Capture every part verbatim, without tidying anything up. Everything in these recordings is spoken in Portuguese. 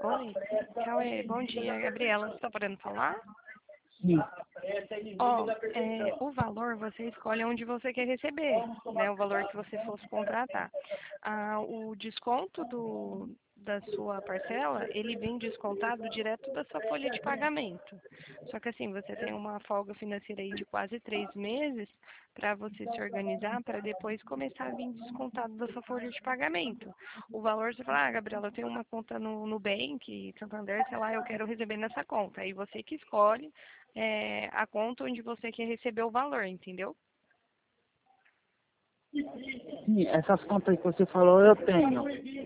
Oi, Cauê, bom dia. Gabriela, você está podendo falar? Sim. Ó, é, o valor você escolhe onde você quer receber, né? O valor que você fosse contratar. Ah, o desconto do, da sua parcela, ele vem descontado direto da sua folha de pagamento. Só que assim, você tem uma folga financeira aí de quase três meses para você se organizar para depois começar a vir descontado da sua folha de pagamento. O valor, você fala, ah, Gabriela, eu tenho uma conta no Nubank, Santander, sei lá, eu quero receber nessa conta. Aí você que escolhe é, a conta onde você quer receber o valor, entendeu? Sim, essas contas que você falou eu tenho.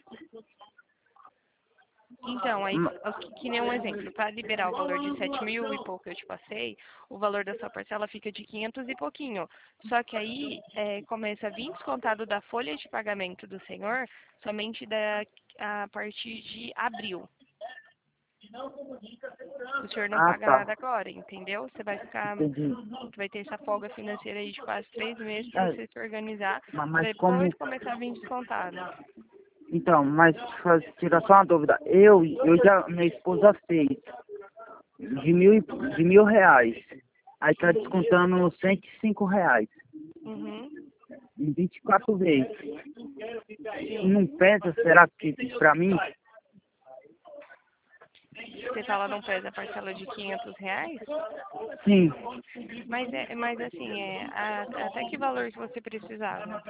Então, aí, Ma- que, que nem um exemplo, para liberar o valor de sete mil e pouco que eu te passei, o valor da sua parcela fica de quinhentos e pouquinho. Só que aí é, começa a vir descontado da folha de pagamento do senhor somente da, a partir de abril. O senhor não Ah, paga tá. nada agora, entendeu? Você vai ficar, Entendi. você vai ter essa folga financeira aí de quase três meses para É, você se organizar, ma- para mas depois como... começar a vir descontado. Então, mas faz, tira só uma dúvida. Eu, eu já, minha esposa fez de mil, e- de mil reais. Aí tá descontando cento e cinco reais. Uhum, Em vinte e quatro vezes. sim. Não pesa, será que pra mim? Você fala não pesa a parcela de quinhentos reais? Sim. Mas, é, mas assim, é, a- até que valor que você precisava?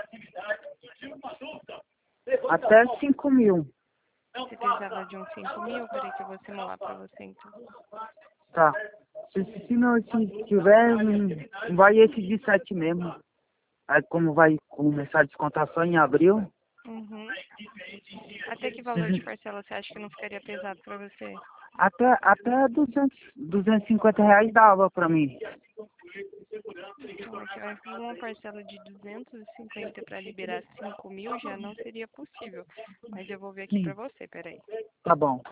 Até cinco mil. Você precisava de uns cinco mil? Peraí que eu vou simular para você então. Tá. Se, se não se tiver, hum, vai esse de sete mesmo. Aí como vai começar a descontar só em abril, Uhum. Até que valor de parcela você acha que não ficaria pesado para você? até, até duzentos, duzentos e cinquenta reais dava pra mim. Então, aqui eu acho que uma parcela de duzentos e cinquenta para liberar cinco mil já não seria possível. Mas eu vou ver aqui para Sim, você, peraí. tá bom.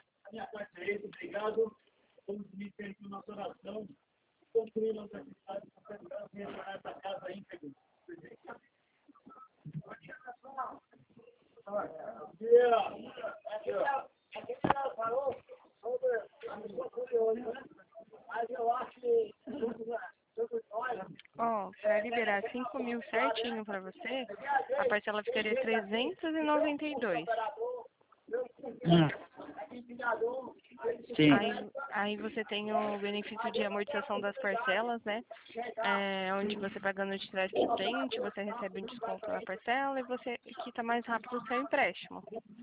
Ó, para liberar cinco mil certinho para você, a parcela ficaria trezentos e noventa e dois. Hum, sim. Aí, aí você tem o benefício de amortização das parcelas, né? É, onde você pagando de trás para frente, você recebe um desconto na parcela e você quita mais rápido o seu empréstimo.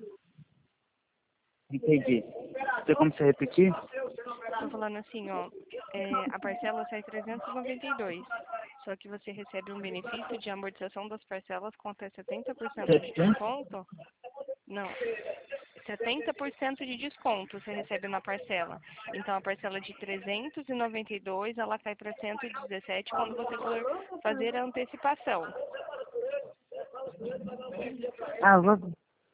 Entendi. Tem como você repetir? Tô falando assim, ó, é, a parcela sai trezentos e noventa e dois. Só que você recebe um benefício de amortização das parcelas com até setenta por cento de Setenta? desconto. Não, setenta por cento de desconto você recebe na parcela. Então, a parcela de trezentos e noventa e dois, ela cai para cento e dezessete quando você for fazer a antecipação. Ah, vou...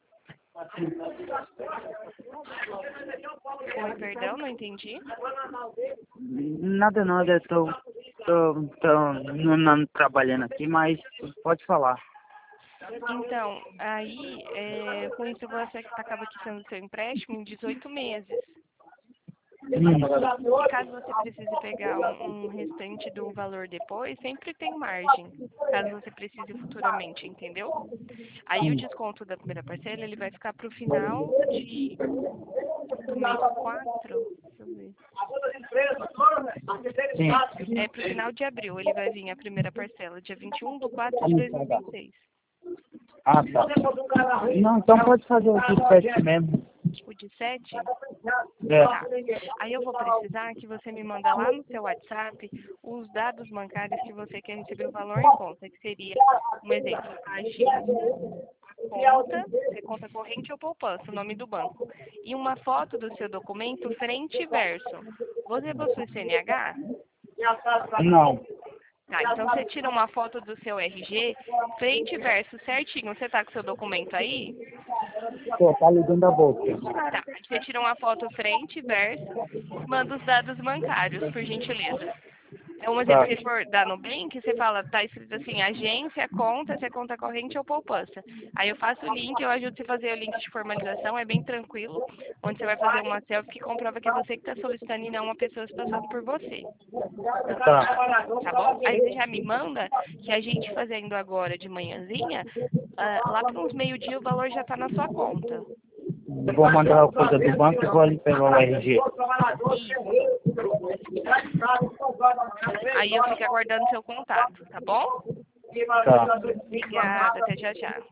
Oi, perdão, não entendi. Nada, nada, eu tô, tô, tô não, não trabalhando aqui, mas pode falar. Então, aí, é, com isso você acaba quitando seu empréstimo em dezoito meses. Hum, E caso você precise pegar um, um restante do valor depois, sempre tem margem, caso você precise futuramente, entendeu? Aí o sim, desconto da primeira parcela, ele vai ficar para o final de, do mês quatro, deixa eu ver. sim. É para o final de abril, ele vai vir a primeira parcela, dia vinte e um de quatro de Hum, dois mil e vinte e seis. Ah, tá. Não, então pode fazer o de sete mesmo. O de sete. É. Tá. Aí eu vou precisar que você me manda lá no seu WhatsApp os dados bancários que você quer receber o valor em conta, que seria, um exemplo, a agência, a conta, se é conta corrente ou poupança, o nome do banco. E uma foto do seu documento frente e verso. Você possui C N H? Não. Tá, então você tira uma foto do seu R G, frente e verso certinho. Você tá com seu documento aí? Pô, tá ligando a boca. Tá, você tira uma foto frente e verso, manda os dados bancários, por gentileza. Um exemplo, se for da Nubank, você fala, tá escrito assim, agência, conta, se é conta corrente ou poupança. Aí eu faço o link, eu ajudo você a fazer o link de formalização, é bem tranquilo, onde você vai fazer uma selfie que comprova que é você que está solicitando e não uma pessoa se passando por você. Tá. Tá bom? Aí você já me manda que a gente fazendo agora de manhãzinha, ah, lá para uns meio-dia o valor já está na sua conta. Eu vou mandar a coisa do banco e vou ali pegar o R G. Aí eu fico aguardando seu contato, tá bom? Tá. Obrigada, até já já.